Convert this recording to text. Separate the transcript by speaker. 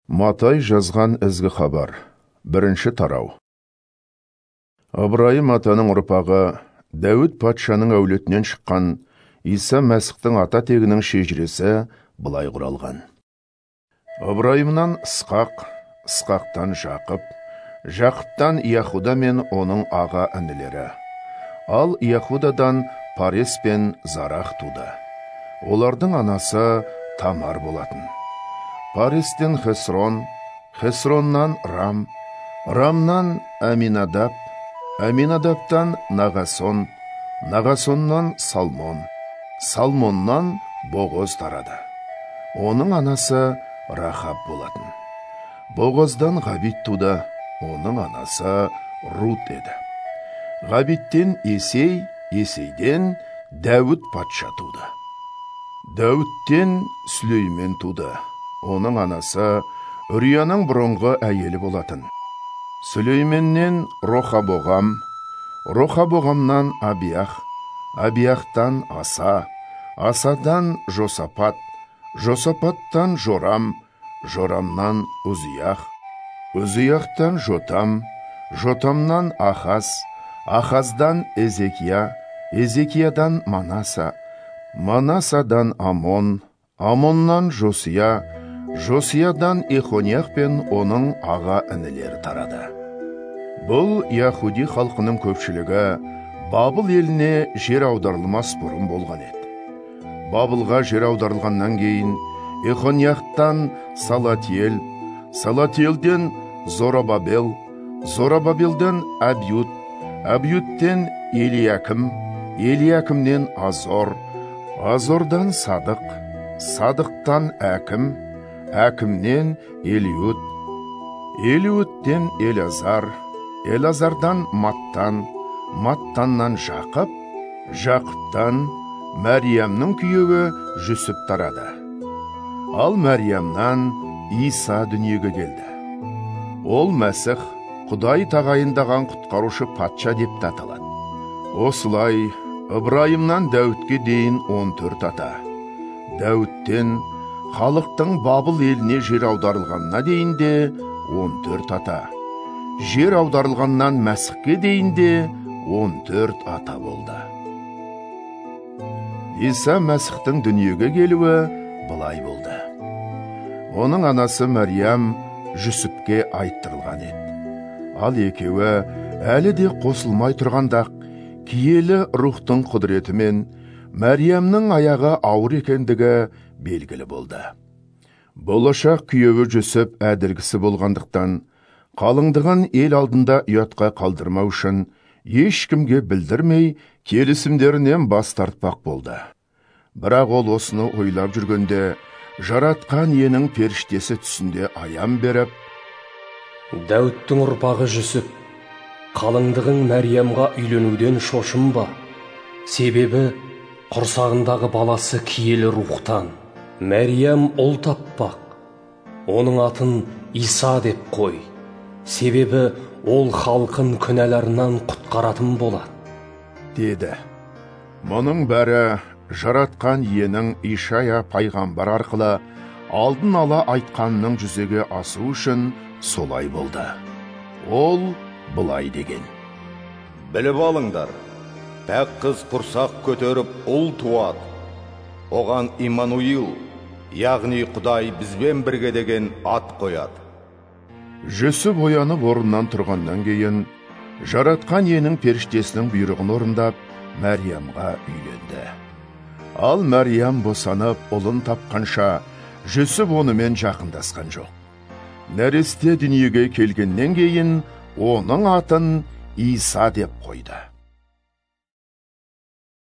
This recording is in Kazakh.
Speaker 1: Матай жазған ізгі хабар. Бірінші тарау. Ыбырайым атаның ұрпағы, Дәуіт патшаның әулетінен шыққан Иса Мәсіхтің ата тегінің шежіресі былай құралған. Ыбырайымнан Ысқақ, Ысқақтан Жақып, Жақыптан Иахуда мен оның аға інілері. Ал Иахудадан Парес пен Зарах туды. Олардың анасы Тамар болатын. Парестен Хесрон, Хесроннан Рам, Рамнан Аминадаб, Аминадаптан Нагасон, Нагасоннан Салмон, Салмоннан Боғоз тарады. Оның анасы Рахаб болатын. Боғоздан Ғабит туды, оның анасы Рут еді. Ғабиттен Есей, Есейден Дәуіт патша туды. Дәуіттен Сүлеймен туды. Оның анасы Үрияның бұрынғы әйелі болатын. Сүлейменнен Рохабоғам, Рохабоғамнан Абиях, Абияхтан Аса, Асадан Жосапат, Жосапаттан Жорам, Жорамнан Узиях, Узияхтан Жотам, Жотамнан Ахаз, Ахаздан Эзекия, Эзекиядан Манаса, Манасадан Амон, Амоннан Жосия, Жосиядан Ихонияқ пен оның аға інілері тарады. Бұл Яхуди халқының көпшілігі Бабыл еліне жер аударылмас бұрын болған еді. Бабылға жер аударылғаннан кейін Ихонияқтан Салатиел, Салатиелден Зоробабел, Зоробабелден Абьюд, Абьюдтен Елиякім, Елиякімнен Азор, Азордан Садық, Садықтан Әкім, Әкімнен Елиуд, Елиудтен Элазар, Элазардан Маттан, Маттаннан Жақып, Жақыптан Мәриямның күйеуі Жүсіп тарады. Ал Мәриямнан Иса дүниеге келді. Ол Мәсіх, Құдай тағайындаған құтқарушы патша деп аталады. Осылай Ыбырайымнан Дәуітке дейін 14 ата. Дәуіттен халықтың Бабыл еліне жер аударылғанына дейін де 14 ата. Жер аударылғаннан Мәсіхке дейін де 14 ата болды. Иса Мәсіхтің дүниеге келуі былай болды. Оның анасы Мәриям Жүсіпке айттырылған еді. Ал екеуі әлі де қосылмай тұрғанда киелі рухтың құдіретімен Мәриямның аяғы ауыр екендігі белгілі болды. Болашақ күйеуі Жүсіп әділгісі болғандықтан, қалыңдығын ел алдында ұятқа қалдырмау үшін ешкімге білдірмей келісімдерінен бас тартпақ болды. Бірақ ол осыны ойлап жүргенде, жаратқан иенің періштесі түсінде аян беріп:
Speaker 2: Дәуіттің ұрпағы Жүсіп, қалыңдығың Мәриямға үйленуден шошынба, себебі құрсағындағы баласы киелі рухтан. Мәриям ұл таппақ, оның атын Иса деп қой, себебі ол халқын күнәларынан құтқаратын болады,
Speaker 1: деді. Мұның бәрі жаратқан иенің Ишая пайғамбар арқылы алдын ала айтқанның жүзеге асу үшін солай болды. Ол былай деген:
Speaker 3: Біліп алыңдар, пәк қыз құрсақ көтеріп ұл туады. Оған Иммануил, яғни Құдай бізбен бірге деген ат қояды.
Speaker 1: Жүсіп оянып орнынан тұрғаннан кейін, жаратқан иенің періштесінің бұйрығын орындап, Мәриямға үйленді. Ал Мәриям босанып, ұлын тапқанша, Жүсіп онымен жақындасқан жоқ. Нәресте дүниеге келгеннен кейін, оның атын Иса деп қойды.